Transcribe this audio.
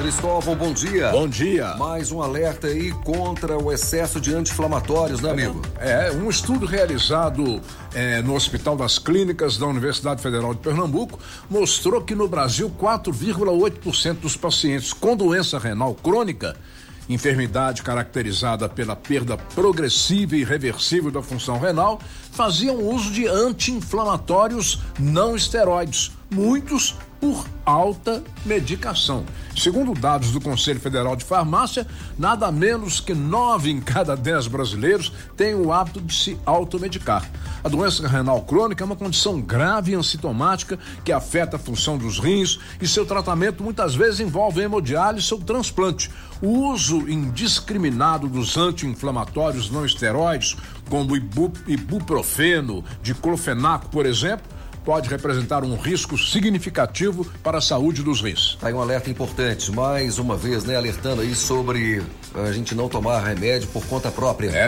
Cristóvão, bom dia. Bom dia. Mais um alerta aí contra o excesso de anti-inflamatórios, né, amigo? Um estudo realizado no Hospital das Clínicas da Universidade Federal de Pernambuco mostrou que no Brasil 4,8% dos pacientes com doença renal crônica, enfermidade caracterizada pela perda progressiva e irreversível da função renal, faziam uso de anti-inflamatórios não esteroides, muitos por alta medicação. Segundo dados do Conselho Federal de Farmácia, nada menos que 9 em cada 10 brasileiros têm o hábito de se automedicar. A doença renal crônica é uma condição grave e assintomática que afeta a função dos rins e seu tratamento muitas vezes envolve hemodiálise ou transplante. O uso indiscriminado dos anti-inflamatórios não esteroides, como ibuprofeno, diclofenaco, por exemplo, pode representar um risco significativo para a saúde dos rins. Tá aí um alerta importante, mais uma vez, né, alertando aí sobre a gente não tomar remédio por conta própria.